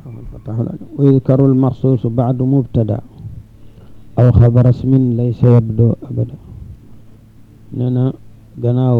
ويذكر المخصوص بعد مبتدا أو خبر اسم ليس يبدو أبدا ننا gannaaw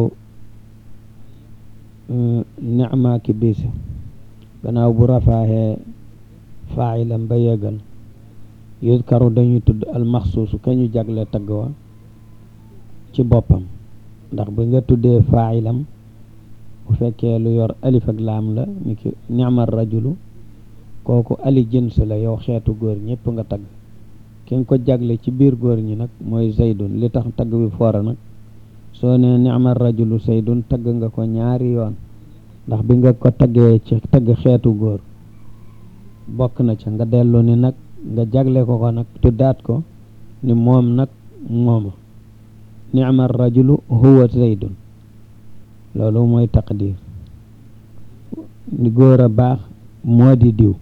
nicma ki biisa gannaaw bu rafaaxee faa'ilam ba yeggal yuzkaru dañuy tudd almaxsuusu ka ñu jagle tagg wa ci boppam ndax bi nga tuddee faa'ilam bu fekkee lu yor alif ak laam la ni ki nicma rajulu kooku ali jins la yow xeetu góor ñëpp nga tagg ki nga ko jagle ci biir góor ñi nag mooy zaydun li tax tagg bi foora nag soo ne nicma rajulu zaydun tagg nga ko ñaari yoon ndax bi nga ko taggee ci tagg xeetu góor bokk na ca nga dellu ni nag nga jagle ko ko nag tuddaat ko ni moom nag mooma nicma rajulu huwa zaydun loolu mooy taqdir ni góor a baax moo di diw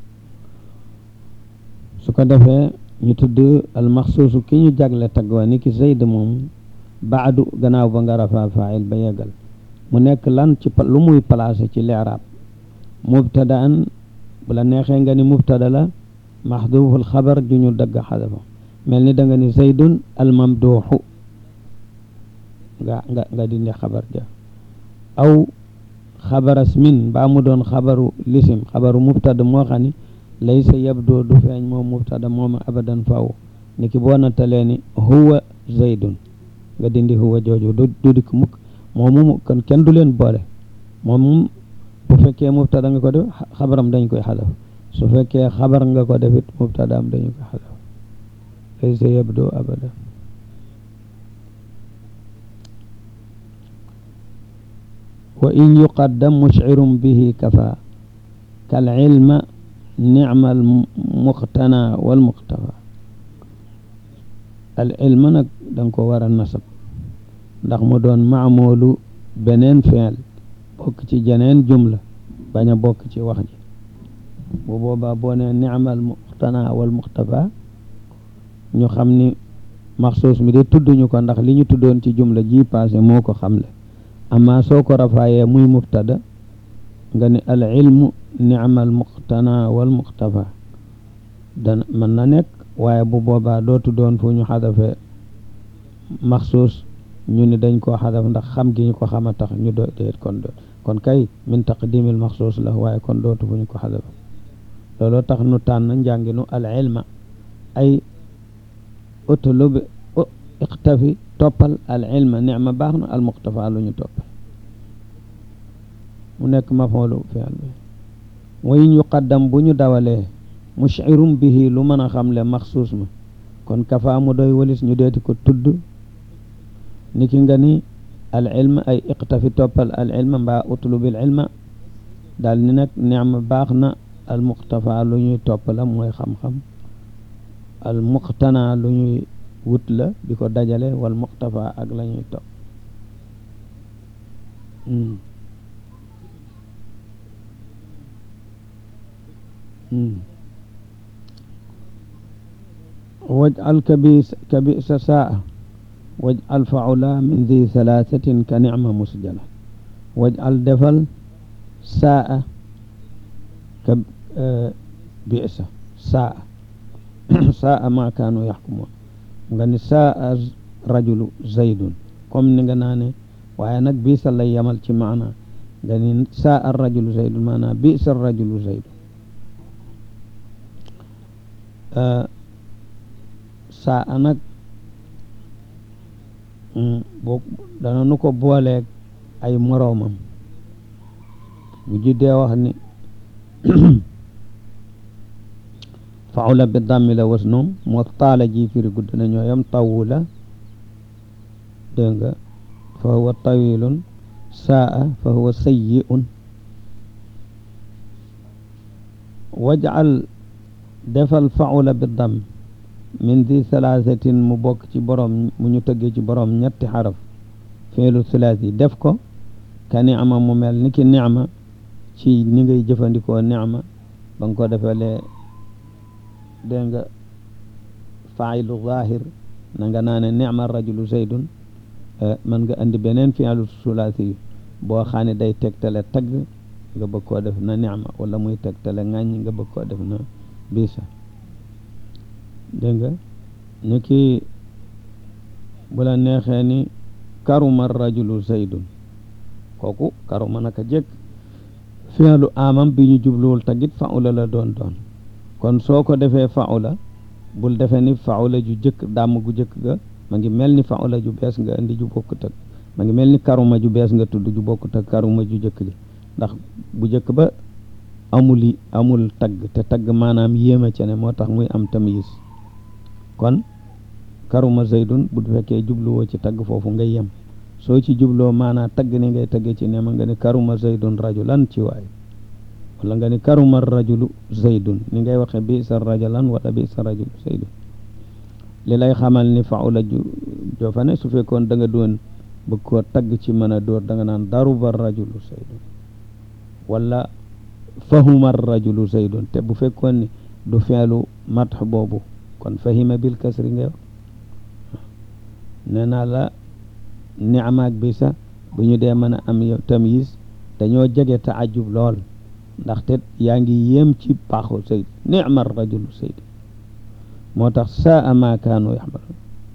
su ko defee ñu tudd almaxsuusu ki ñu jagle tagg wa ni ki zayd moom baadu gannaaw ba nga rafaa faa'il ba yeggal mu nekk lan ci lu muy placé ci li'raab mubtadaan bu la neexee nga ni mubtada la maxduuful xabar ju ñu dagg xadafa mel ni da nga ni zaydun almamduuxu nga dindi xabar ja aw xabaras min baa mu doon xabaru lisim xabaru mubtada moo xam ni laysa yabdoo du feeñ moom mubtada moom abadan faw ni ki boo nattalee ni huwa zaydun nga dindi huwa jooju du dikk mukk moomu kon kenn du leen boole moom bu fekkee mubtada nga ko def xabaram dañ koy xadaf su fekkee xabar nga ko defit mubtadaam dañu koy xadaf laysa yabdoo abadan wa in yuqaddam mush'irun bihi kafa kal ilma nicma al muqtana wal muqtafa al ilma nag danga ko war a nasab ndax mu doon maamoolu beneen fi'l bokk ci jeneen jumla bañ a bokk ci wax ji bu boobaa boo ne nicma al muqtana wal muqtafa ñu xam ni maxsuus mi de tudduñu ko ndax li ñu tuddoon ci jumla ji passé moo ko xamle amma soo ko rafaayee muy mubtada nga ne al ilmu nicma al muqtana wal muqtafa dana mën na nekk waaye bu boobaa dootu doon fu ñu xadafe maxsuus ñu ni dañ koo xadaf ndax xam gi ñu ko xama tax ñu do déet kon kay min taqdimil maxsuus la waaye kon dootu fu ñu ko xadaf looloo tax nu tànn njànginu al ilma ay utlub iqtafi toppal al ilma nicma baax na al muqtafa lu ñu toppal mu nekk mafoolu fi'l bi wayn yuqaddam bu ñu dawalee mush'irum bihi lu mën a xamle maxsuus ma kon kafa mu doy walis ñu deeti ko tudd niki nga ni al ilma ay iqtafi toppal al ilma mbaa utlubil ilma daal ni nag nicma baax na al muqtafa lu ñuy topp la mooy xam-xam al muqtana lu ñuy wut la di ko dajale wal muqtafa ak la ñuy topp waj'al kabisa saa waj'al fa'ula min dhi thalathatin ka ni'ma musjala waj'al defal saa ka bi'sa saa saa ma kaanu yaxkumoon nga ni saa rajulu zaydun comme ni nga naa ne waaye nag bi'sa lay yamal ci maana nga ni saa rajulu zaydun maana bi'sa rajulu zaydun saa nag boo dana nu ko booleeg ay moroomam bu juddee wax ni fa'ula bi dammi la wasnoom moo taala ji firi gudd na ñooyam tawula dégg nga fa huwa tawilun saa fa huwa sayyi'un waj'al defal fa'ula bi damm min di salaasatin mu bokk ci borom mu ñu tëggee ci borom ñetti xaraf fi'lu sulaasi def ko ka ni'ma mu mel ni ki ni'ma ci ni ngay jëfandikoo ni'ma ba nga ko defalee dégg nga fa'ilu zaahir na nga naa ne ni'ma rajulu zaydun man nga andi beneen fi'lu sulaasi boo xam ne day tegtale tagg nga bëgg koo def na nicma wala muy tegtale ŋàññ nga bëgg koo def na bisa dégg nga ni ki bu la neexee ni karuma rajulu zaydun kooku karuma naka jëkk fi'lu amam bi ñu jubluwul tagit fa'ula la doon kon soo ko defee fa'ula bul defee ni fa'ula ju jëkk dàmm gu jëkk ga ma ngi mel ni fa'ula ju bees nga indi ju bokkut ak ma ngi mel ni karuma ju bees nga tudd ju bokkut ak karuma ju jëkk ji ndax bu jëkk ba amul tagg te tagg maanaam yéema ca ne moo tax muy am tamyiz kon karuma zaydun bu fekkee jubluwoo ci tagg foofu nga yem soo ci jubloo maanaam tagg ni ngay tagge ci ne ma nga ni karuma zaydun rajulan ci waay wala nga ni karuma rajulu zaydun ni ngay waxe bi sa rajulan wala bi sa rajulu zaydun li lay xamal ni faula joo fa ne su fekkoon da nga doon bëgg koo tagg ci mën a dóor da nga naan daruba rajulu zaydun wala fahuma rajulu zaydun te bu fekkoon ni du feelu matx boobu kon fahima bil kasri ngay wax nee naa la ni'maak bi sax bu ñu dee mën a am tamyiz dañoo jege taajub lool ndaxte yaa ngi yéem ci baaxu sayd ni'ma rajulu sayd moo tax saa ma kaanu yaxmalun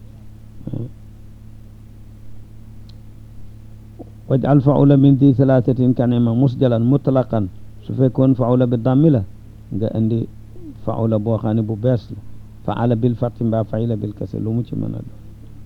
waj'al fa'ula min di thalathatin kanima musjalan mutlaqan su fekkoon fa'ula bi dammi la nga indi fa'ula boo xam ne bu bees la fa'ala bil fathi mbaa fa'ila bil kasri lu mu ci mën a doon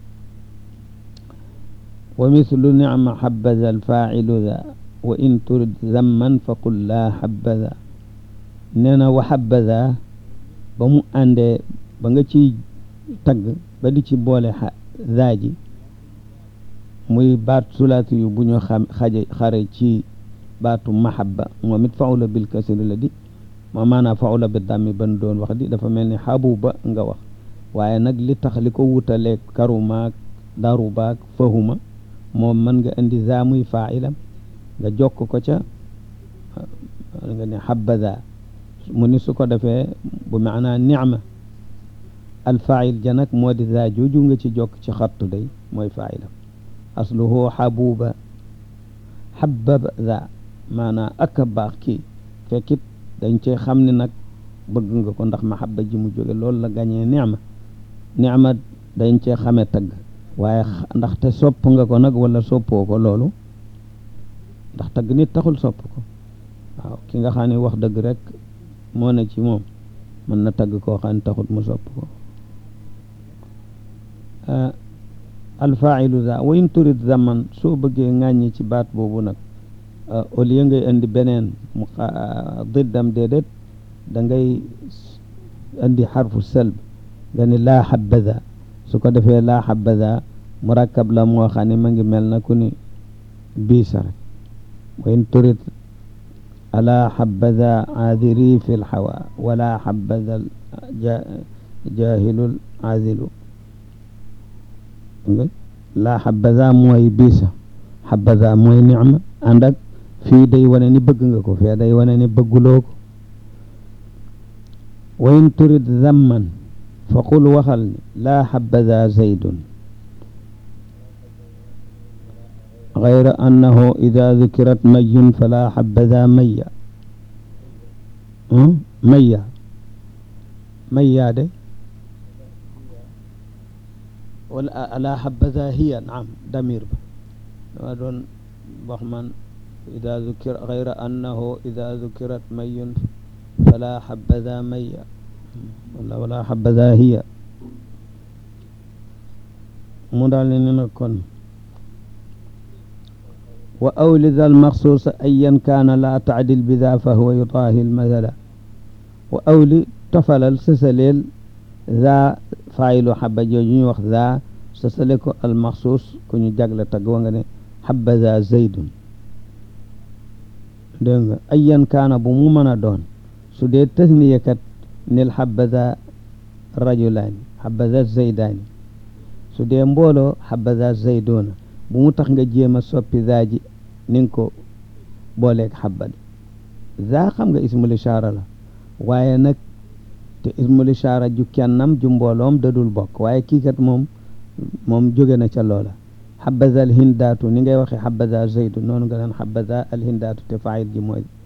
wa mithlu ni'ma habbaza al fa'ilu dha wa in turid zamman fa qul laa habbaza nee na wa habbaza ba mu àndee ba nga ciy tagg ba di ci boole zaaji muy baat sulaati yu bu ñu xare ci baatu mahabba moom it fa'ula bil kasri la di moo maanaam fa'ula bi dammi ban doon wax di dafa mel ni habuba nga wax waaye nag li tax li ko wutaleeg karumaak darubaak fahuma moom mën nga indi za muy fa'ilam nga jokk ko ca nga ne habbaza mu ni su ko defee bu maanaa ni'ma al fa'il ja nag moo di za jooju nga ci jokk ci xattu day mooy fa'ilam asluhu habuba habbaba za maanaa ak baax kii fekkit dañ cee xam ne nag bëgg nga ko ndax mahabba ji mu jóge loolu la gañee ni'ma dañ cee xame tagg waaye ndaxte sopp nga ko nag wala soppoo ko loolu ndax tagg nit taxul sopp ko waaw ki nga xam ne wax dëgg rek moo ne ci moom mën na tagg koo xam ne taxul mu sopp ko alfailu za wa in turid zaman soo bëggee ŋàññi ci baat boobu nag au lieu ngay indi beneen mu diddam déedéet da ngay indi xarfu salb nga ni laa habbaza su ko defee laa habbaza murakkab la moo xam ne ma ngi mel na ku ni biisa rek wa in turid ala habbaza aadiri fi lhawa wala habbaza jahilul aadilu laa habbaza mooy biisa habbaza mooy nicma ànd ak fii day wane ni bëgg nga ko fee day wane ni bëgguloo ko wa in turid zamman fa qul waxal ni laa habbaza zaydun gayra annahu ida dukirat mayun fala habbaza mayya mayya de wala ala habbaza hiya naam damir ba dama doon wax man ida dukira gayra annahu ida dukirat mayun fala habbaza mayya wala habbaza hiya mu daal ne nag kon wa awlid al maxsuus ayan kaana laa taadil bi daa fa huwa yutaahi al mathala wa awli tofalal sësaleel daa faayilu xabba jooju ñu wax daa sësale ko al maxsuus ku ñu jagle tagg wa nga ne habbaza zaydun dégg nga ayan kaana bu mu mën a doon su dee tasniyakat nil habbaza rajulaani habbaza zaydaani su dee mbooloo habbaza zaydoona bu mu tax nga jéem a soppi zaa ji ni nga ko booleeg xabbad zaa xam nga ismul ishaara la waaye nag te ismul ishaara ju kennam ju mbooloom dadul bokk waaye kii kat moom jóge na ca loola habbaza al hindaatu ni ngay waxe habbaza zaydu noonu nga naan habbaza al hindaatu te faayil ji mooy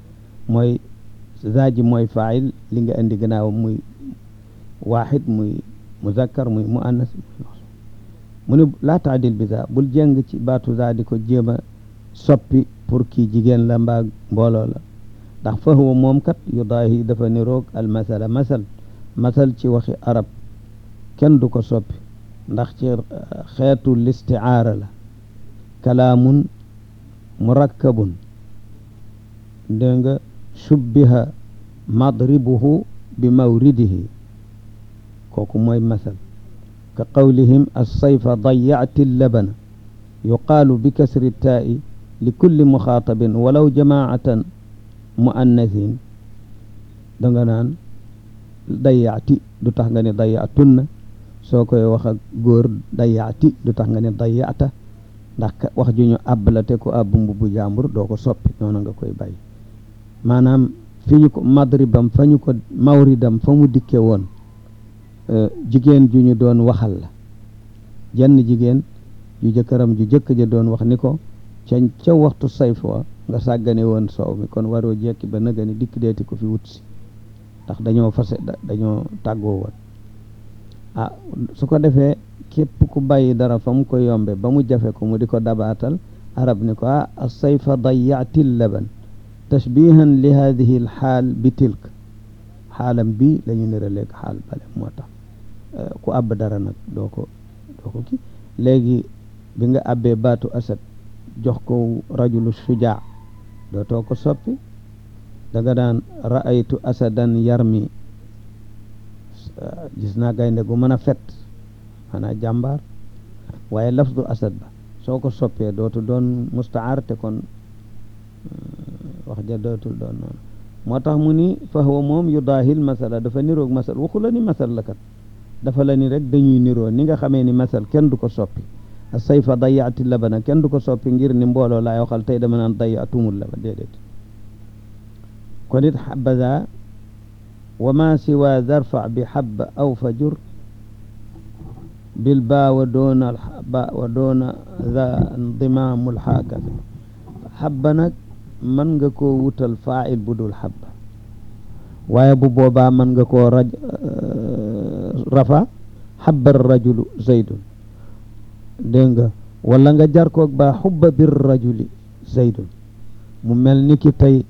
mooy zaaji mooy faayil li nga indi gannaaw muy waaxid muy muzakkar muy muannas mu ne laa taadil bi za bul jeng ci baatu za di ko jéem a soppi pour kii jigéen la mbaa mbooloo la ndax fa huwa moom kat yudaahi dafa niroog al masala masal ci waxi arab kenn du ko soppi ndax ci xeetu listiaara la kalaamun murakkabun dégg nga shubbiha madribuhu bi mawridihi kooku mooy masal ka qawlihim as-sayfa dayya'ti labana yuqaalu bi kasri taa'i li kulli muxaatabin walaw jamaatan muannasin da nga naan dayya'ti du tax nga ne dayya'tunna soo koy wax ak góor dayya'ti du tax nga ne dayya'ta ndax wax ju ñu àbb la te ko àbb mbubbu jàmbur doo ko soppi noonu nga koy bàyyi maanaam fi ñu ko madribam fa ñu ko mawridam fa mu dikke woon jigéen ju ñu doon waxal la jenn jigéen ju jëkkëram ju jëkk ja doon wax ni ko ca waxtu sayf wa nga sàggane woon soow mi kon waroo jekki ba nëga ni dikk deeti ko fi wut si ndax dañoo fase dañoo tàggoo woon su ko defee képp ku bàyyi dara fa mu ko yombe ba mu jafe ko mu di ko dabaatal arab ni ko as-sayfa dayya'ti laban tashbihan li hadihi al xaal bi tilk xaalam bi la ñu niraleeg xaal bale moo tax ku àbb dara nag doo ko kii léegi bi nga àbbee baatu asad jox ko rajulu shujaa dootoo ko soppi da nga daan ra'aytu asadan yarmi gis naa gaynde gu mën a fet maanaam jàmbaar waaye lafdu asad ba soo ko soppee dootu doon mustaar te kon wax ja dootul doon noonu moo tax mu ni fa huwa moom yudaahil masala dafa niroog masal waxu la ni masal la kat dafa la ni rek dañuy niroo ni nga xamee ni masal kenn du ko soppi as-sayfa dayya'ti labana kenn du ko soppi ngir ni mbooloo laay waxal tey dama naan dayya'tumul laban déedéet kon it habaza wa ma siwa zarfa bi habba aw fajur bil baa wa doona wa doona za ndimaamul haakaza habba nag mën nga koo wutal faa'il bu dul habba waaye bu boobaa mën nga koo rafa habba rajulu zaydun dégg nga wala nga jar koog ba hubba bir rajuli zaydun mu mel ni ki tey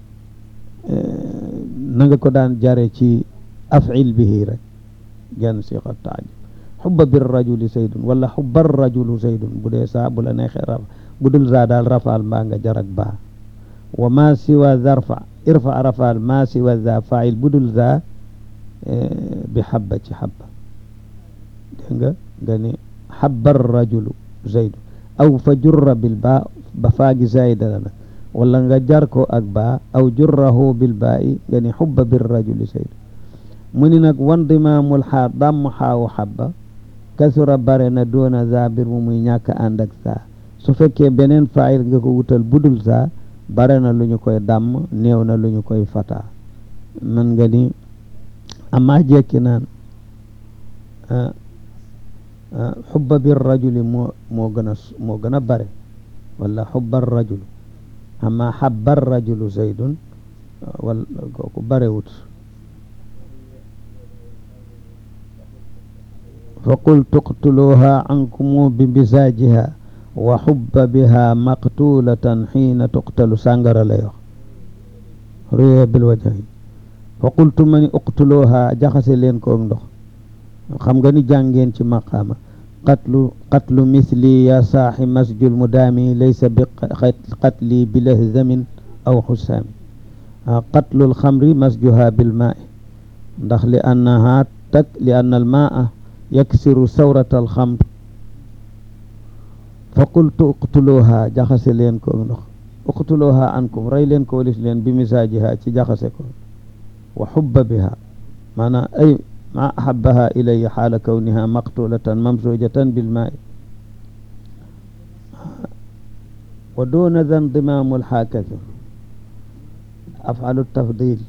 na nga ko daan jare ci af'il bihi rek genn siqa taajib hubba bir rajuli zaydun wala hubba rajulu zaydun bu dee saa bu la neexee rafa bu dul saa daal rafaal mbaa nga jar ak baa wa ma siwa zarfa irfa rafaal ma siwa za fa'il bu dul za bi habba ci habba dégg nga nga ni habba rajulu zaydun aw fa jurra bil baa ba faagi zayda la nag wala nga jar ko ak baa aw jurrahu bil baa'i nga ni hubba bir rajuli zaydun mu ni nag wan dimaamul xaar damm xaawu habba kasura bare na doona za bir mu muy ñàkk ànd ak saa su fekkee beneen fa'il nga ko wutal budul saa bare na lu ñu koy damm néew na lu ñu koy fata man nga ni ama jekki naan xubba bir rajuli moo gën a bare wala xubba rajulu ama xabba rajulu zaydun wala kooku barewut fa qul tuqtuluha ankumu bi misaajiha wa xubba biha maqtulatan xiina tuqtalu sàngara lay wax ruya bil wajhi fa qultu ma ni uqtuluha jaxase leen koog ndox xam nga ni jàngeen ci maqaama qatlu misli ya saaxi masjul mudaami laysa bi qatli bi lahzamin aw xusaami qatlul xamri masjuha bil maai ndax li annaha li anna al maa yaksiru sawrata al xamr fa qultu uqtuluha jaxase leen ko ndox uqtuluha ankum rey leen ko walis leen bi misaajiha ci jaxase ko wa xubba biha maanaam ay ma ahabbaha ilayya xaala kawniha maqtulatan mamsujatan bilmaai wa duna dha ndimamu alxaakasi af'alu tafdil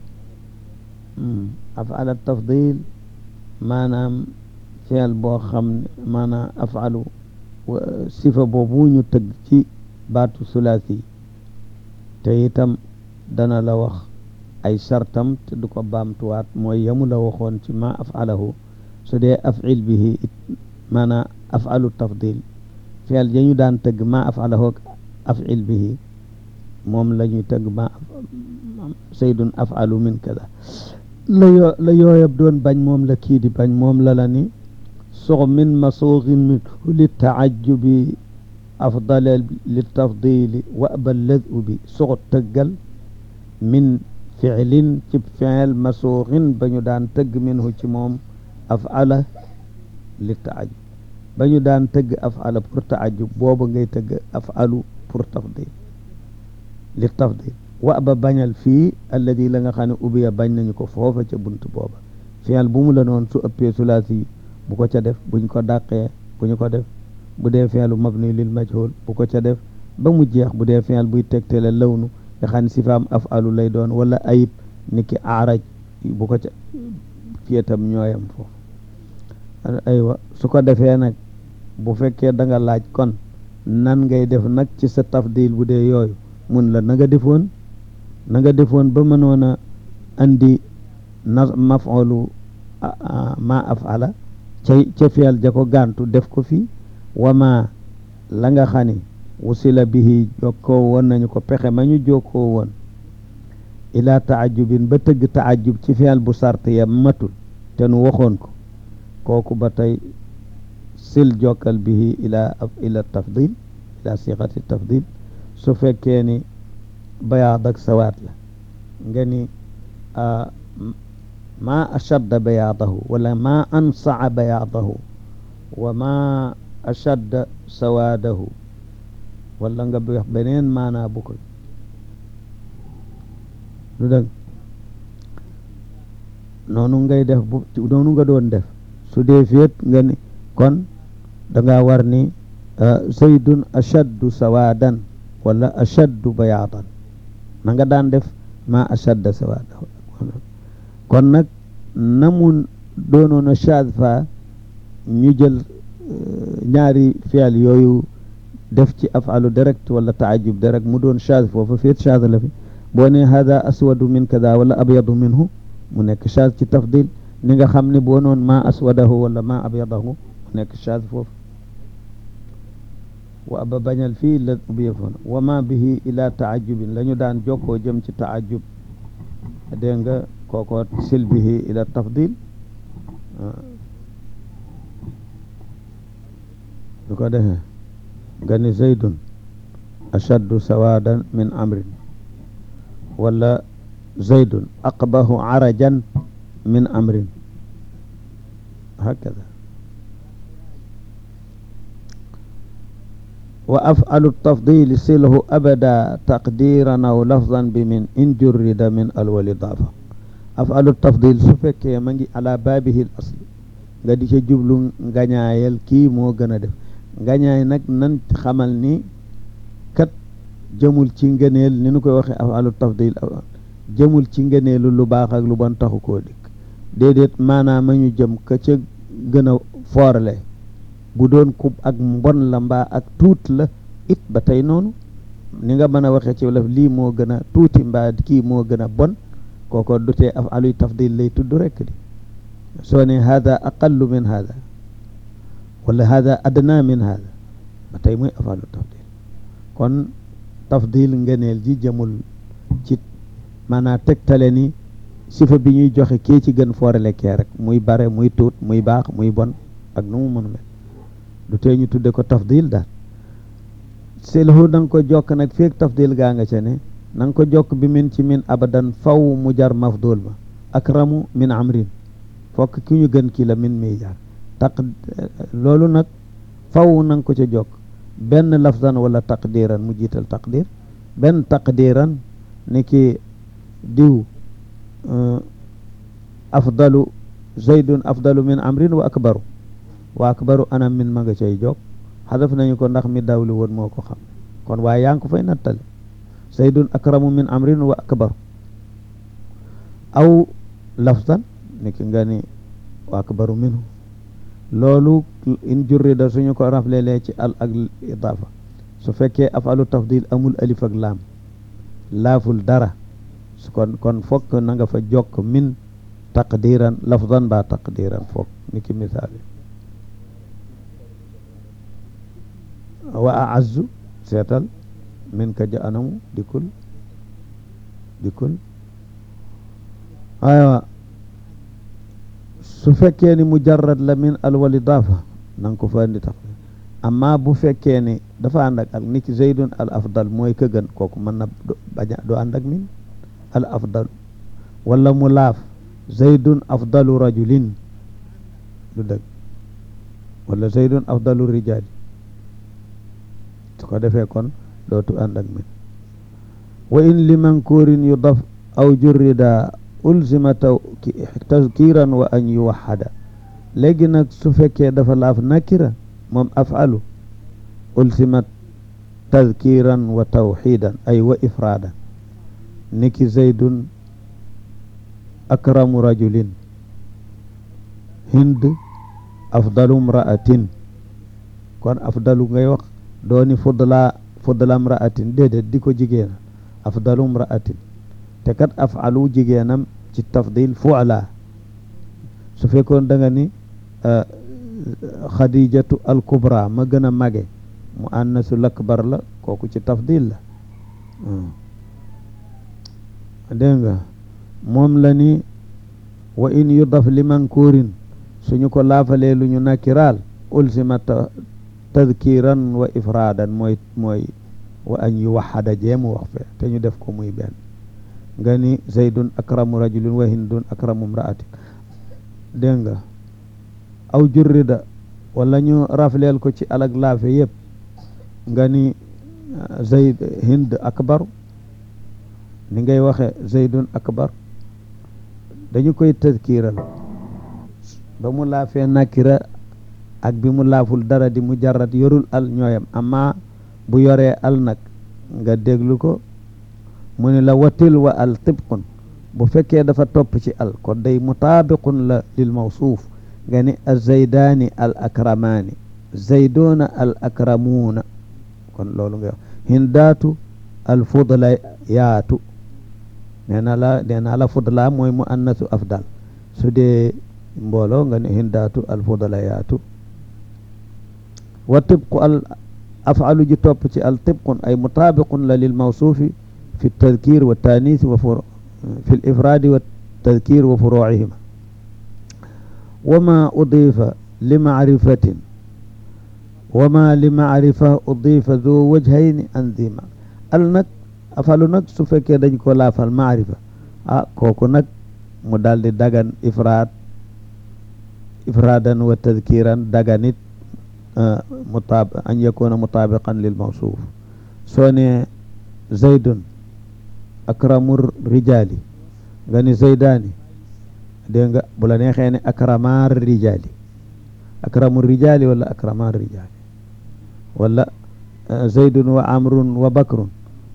af'al tafdil maanaam feel boo xam ne maanaam af'alu sifa boobu ñu tëgg ci baatu sulaasi te itam dana la wax ay sartam te du ko baamtuwaat mooy yamu la waxoon ci ma afalahu su dee afil bihi maanaam afalu tafdil fi'l ja ñu daan tëgg ma afalahu ak afil bihi moom la ñuy tëgg ma saydun afalu min kada la yooyab doon bañ moom la kii di bañ moom la ni sox min masuuxin min li taajubi afdala li tafdili wa ba ladu bi sox tëggal min fiilin ci fiil masuuxin ba ñu daan tëgg minhu ci moom afala li taajub ba ñu daan tëgg afala pour taajub booba ngay tëgg afalu pour tafdil li tafdil wa ba bañal fii alladi la nga xam ne ubiya bañ nañu ko foofa ca bunt booba fiil bu mu la noon su ëppee sulaasi bu ko ca def buñ ko dàqee bu ñu ko def bu dee fiilu mabni lil majhul bu ko ca def ba mu jeex bu dee fiil buy tegtale lawnu nga xam ne sifaam afalu lay doon wala ayib niki aaraj bu ko ca fiyetam ñooyam foofu aywa su ko defee nag bu fekkee da nga laaj kon nan ngay def nag ci sa tafdil bu dee yooyu mun la na nga defoon ba mënoon a andi na maf'ulu ma af'ala ca fiyal ja ko gàntu def ko fii wama la nga xam ne wusila bihi jokkoo woon nañu ko pexe ma ñu jokkoo woon ila taajubin ba tëgg taajub ci fiyal bu sart ya matul te nu waxoon ko kooku ba tey sil jokkal bihi ila tafdil ila siqati tafdil su fekkee ni bayaad ak sawaat la nga ni ma ashadda bayaadahu wala ma ansaa bayaadahu wa ma ashadda sawaadahu wala nga wax beneen maanaa bu ko lu dëgg noonu ngay def noonu nga doon def su dee féet nga ni kon danga war ni zaydun ashaddu sawaadan wala ashaddu bayaadan na nga daan def ma ashadda sawaadan kon nag na mu doonoon a shaad fa ñu jël ñaari fi'l yooyu def ci afalu direct wala taajub direct mu doon shaad foofu féet shaad la fi boo ne hada aswadu min kada wala abyadu minhu mu nekk shaad ci tafdil ni nga xam ne boo noon ma aswadahu wala ma abyadahu mu nekk shaad foofu wa aba bañal fii la ubiye foona wa ma bihi ila taajubin la ñu daan jokkoo jëm ci taajub dégg nga kooko sil bihi ila tafdil du ko defee nga ni zaydun ashaddu sawadan min amrin wala zaydun aqbahu arajan min amrin hakada wa af'alu tafdil silhu abada taqdiran aw lafzan bi min in jurrida min alwal idaafa af'alu tafdil su fekkee ma ngi ala baabihi al asli nga di ca jublu ngañaayal kii moo gën a def ngañaay nag nan xamal ni kat jëmul ci ngëneel ni nu koy waxee af'alu tafdil jëmul ci ngëneelu lu baax ak lu bon taxu koo dikk déedéet maanaam ma ñu jëm ka ca gën a foorle bu doon kub ak mbon la mbaa ak tuut la it ba tey noonu ni nga mën a waxee ci wolof lii moo gën a tuuti mbaa kii moo gën a bon kooko dutee af'aluy tafdil lay tudd rekk di soo ne hada aqallu min hada wala hada adna min hada ba tey muy af'alu tafdil kon tafdil ngëneel ji jëmul ci maanaam tegtale ni sifa bi ñuy joxe kii ci gën foorale kee rek muy bare muy tuut muy baax muy bon ak nu mu mën a mel du tee ñu tudde ko tafdil daal silhu da nga ko jokk nag feek tafdil gaa nga ca ne na nga ko jokk bi min ci min abadan faw mu jar mafdul ma akramu min amrin fokk ki ñu gën kii la min miy jar loolu nag faw na nga ko ca jokk benn lafzan wala taqdiran mu jiital taqdir benn taqdiran ni ki diw afdalu zaydun afdalu min amrin wa akbaru anam min ma nga cay jokk xadaf nañu ko ndax mi dawli woon moo ko xam kon waaye yaa ngi ko fay nattale zaydun akramu min amrin wa akbaru aw lafzan ni ki nga ni wa akbaru minhu loolu in jurrida suñu ko raflelee ci al ak idaafa su fekkee afalu tafdil amul alif ak laam laaful dara kon fokk na nga fa jokk min taqdiran lafdan ba taqdiran fokk ni ki misaali wa a'azzu seetal min ka ja anamu dikul aywa su fekkee ni mujarrad la min al wal idaafa na nga ko fa andi tax amma bu fekkee ni dafa ànd ak al ni ki zaydun al afdal mooy ka gën kooku mën na bañ doo ànd ak min al afdal wala mu laaf zaydun afdalu rajulin du dëgg wala zaydun afdalu rijaali su ko defee kon dootu ànd ak min wa in li mankuurin yudaf aw jurrida ulzima tazkiran wa an yuwaxada léegi nag su fekkee dafa laaf nakira moom afalu ulzima tazkiran wa tawxidan ay wa ifradan niki zaydun akramu rajulin hind afdalu mraatin kon afdalu ngay wax dooni fudla mraatin déedéet di ko jigéena afdalu mraatin te kat afalu jigéenam ci tafdil fu'la su fekkoon da nga ni xadijatu al kubra ma gën a mage mu annasul akbar la kooku ci tafdil la dégg nga moom la ni wa in yudaf li mankuurin suñu ko laafalee lu ñu nakiraal ulsima tadkiran wa ifradan mooy wa an yuwaxada jeemu wax fe te ñu def ko muy benn nga ni zaydun akramu rajulin wa hindun akramu mraatin dégg nga aw jurrida wala ñu rafleel ko ci alag laafe yëpp nga ni zayd hind akbar ni ngay waxe zaydun akbar dañu koy tadkiral ba mu laafee nakira ak bi mu laaful dara di mujarrad yorul al ñooyam amma bu yoree al nag nga déglu ko mu ne la watil wa al tibqun bu fekkee dafa topp ci al kon day mutaabiqun la lil mawsuuf nga ni az-zaydaani al akramaani zayduna al akramuuna kon loolu nga wax hindaatu al fudlayaatu nee naa la fudla mooy mu annasu afdal su dee mbooloo nga ne hindaatu al fudlayaatu wa tibqu al afalu ji topp ci al tibqun ay mutaabiqun la lil mawsuufi fi tadkir wa tanis wa fi l ifraadi wa tadkir wa furuucihima wa ma udifa li macrifatin wa ma li macrifa udifa du wajhayni anzima al nag afalu nag su fekkee dañ ko laafal macrifa kooku nag mu daldi dagan ifraadan wa tadkiran daganit an yakuna mutaabiqan lil mawsuuf soo ne zaydun akramu rijaali nga ni zaydaani dégg nga bu la neexee ne akramaar rijaali akramu rijaali wala akramaar rijaali wala zaydun wa amrun wa bakrun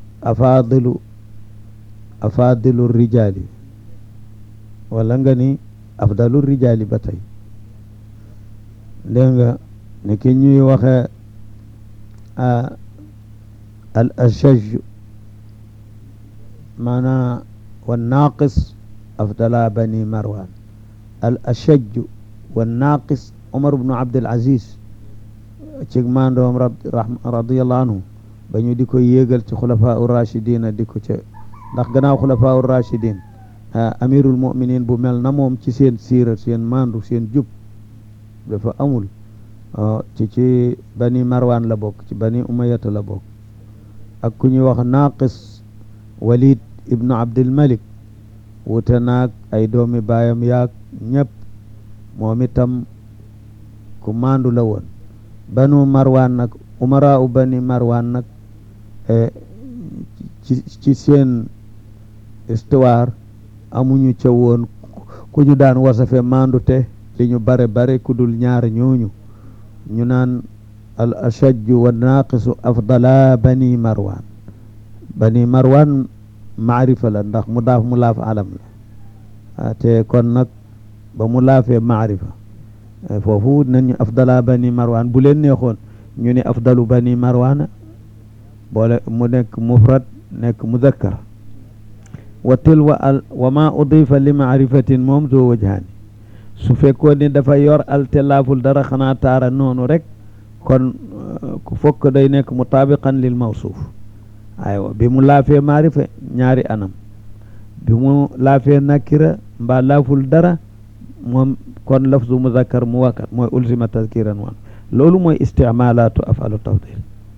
afaadilu rijaali wala nga ni afdalu rijaali ba tey dégg nga ni ki ñuy waxe al ashaj maana wa naaqis afdala bani marwan al ashaj wa naaqis Umar ibn Abdul Aziz ci maandoom radiyallahu anhu ba ñu di ko yéegal ci xulafaa rashidin di ko ca ndax gannaaw xulafaa rashidin amirul mu'minin bu mel na moom ci seen siira seen maandu seen jub dafa amul ci bani marwan la bokk ci bani umayata la bokk ak ku ñuy wax naqis walid ibnu abdul malik wute naag ay doomi baayam yaag ñëpp moom itam ku maandu la woon banu marwan nag umara u bani marwan nag ci seen histoire amuñu ca woon ku ñu daan wasafe maandute li ñu bare ku dul ñaar ñooñu ñu naan al ashajju wa naqisu afdala bani marwan maarifa la ndax mu laaf alam la te kon nag ba mu laafee maarifa foofu nañu afdala bani marwan bu leen neexoon ñu ne afdalu bani marwana boole mu nekk mufrad nekk muzakkar wa tilwa al wa ma udifa li maarifatin moom zoo wajhaani su fekkoon ni dafa yor al te laaful dara xanaa taara noonu rek kon ku fokk day nekk mutaabiqan lil mawsuuf aywa bi mu laafee maarifa ñaari anam bi mu laafee nakira mbaa laaful dara moom kon lafzu muzakkar muwakkar mooy ulzima tazkiran wan loolu mooy isticmaalaatu afalu tafdil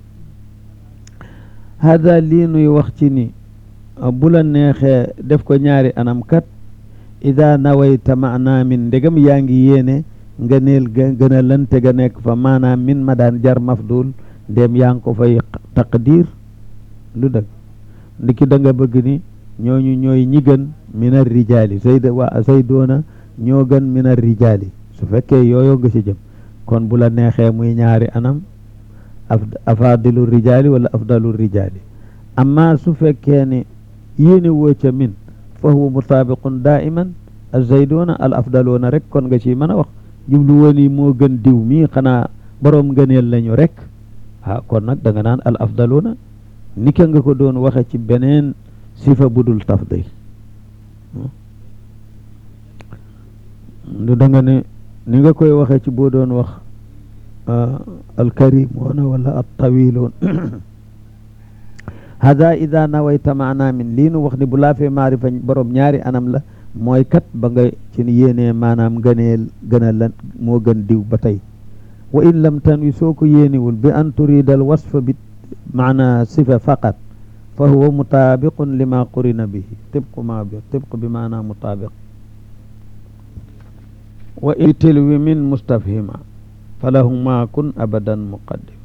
hada lii nuy wax ci ni bu la neexee def ko ñaari anam kat ida nawayta maanaa min ndegam yaa ngi yéene nga neel gën a lante ga nekk fa maanaam min ma daan jar mafdul ndem yaa ngi ko fay taqdir lu dëgg ndiki da nga bëgg ni ñooñu ñooy ñi gën min ar rijaali saydoona ñoo gën min ar rijaali su fekkee yooyo nga ci jëm kon bu la neexee muy ñaari anam afadilu rijaali wala afdalu rijaali amma su fekkee ni yéene woo ca min fa huwa mutaabiqun daiman azaydoona al afdaloona rek kon nga ci mën a wax jublu woon yi moo gën diw mii xanaa boroom ngëneel lañu rek kon nag da nga naan al afdaloona ni ka nga ko doon waxe ci beneen sifa budul tafdil du da nga ne ni nga koy waxe ci boo doon wax alkarim woona wala al tawiloon hada ida nawayta maana min lii nu wax ni bu laafee maarifa borom ñaari anam la mooy kat ba nga ci yéenee maanaam gëneel gën a lan moo gën diw ba tey wa in lam tanwi soo ko yéeniwul bi an turida al wasfa bi maana sifa faqat fa huwa mutaabiqun lima qurina bihi tibqu bi maana mutaabiq wa in tilwi min mustafhima falahuma kun abadan muqaddima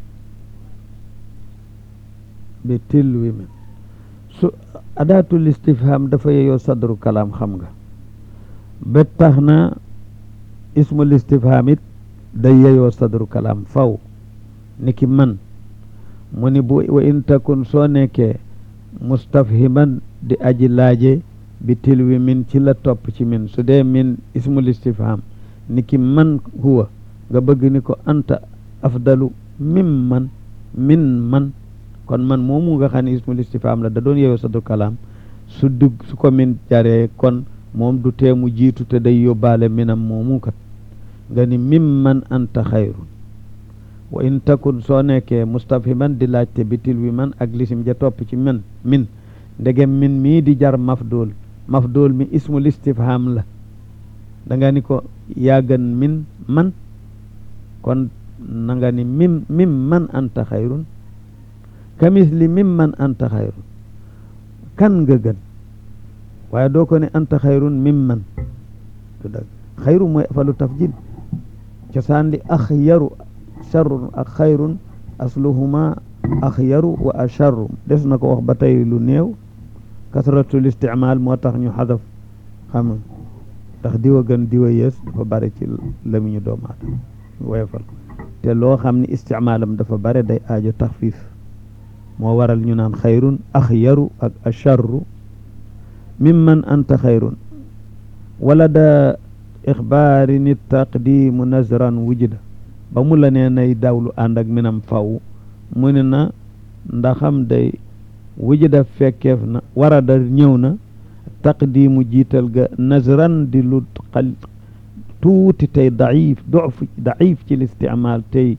bi tilwi min su adaatul istifham dafa yeyoo sadru kalaam xam nga ba tax na ismul istifham it day yeyoo sadru kalaam faw niki man mu ni bu wa in takun soo nekkee mustafhiman di aji laaje bi tilwi min ci la topp ci min su dee min ismul istifham niki man huwa nga bëgg ni ko anta afdalu min man kon man moomu nga xam ne ismul istifham la da doon yeyoo sadru kalaam su ko min jaree kon moom du teemu jiitu te day yóbbaale minam moomu kat nga ni mimman anta xayrun wa in takun soo nekkee mustafhiman di laajte bi tilwi man ak lisim ja topp ci min ndegem min mii di jar mafdul mi ismul istifham la da nga ni ko yaa gën min man kon na nga ni mimman anta xayrun kamisli mimman anta xayrun kan nga gën waaye doo ko ne anta xayrun mimman du dëgg xayru mooy afalu tafjil cosaan li axyaru charrun ak xayrun asluhuma axyaru wa acharru des na ko wax ba tey lu néew kasratul istimaal moo tax ñu xadaf xam ndax diwa gën diwa yées dafa bare ci lamiñu doomu aadama woyofal ko te loo xam ne istimaalam dafa bare day aajo taxfiif moo waral ñu naan xayrun axyaru ak acharru mimman anta xayrun wala da ixbaari ni taqdimu nazran wujida ba mu la nee nay dawlu ànd ak minam faw mu ne na ndaxam day wujida fekkeef na warada ñëw na taqdimu jiital ga nazran di lu tuuti tey daif ci listimaal tey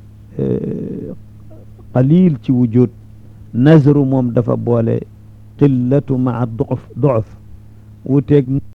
qalil ci wujud nazru moom dafa boole qillatu maa duuf wuteeg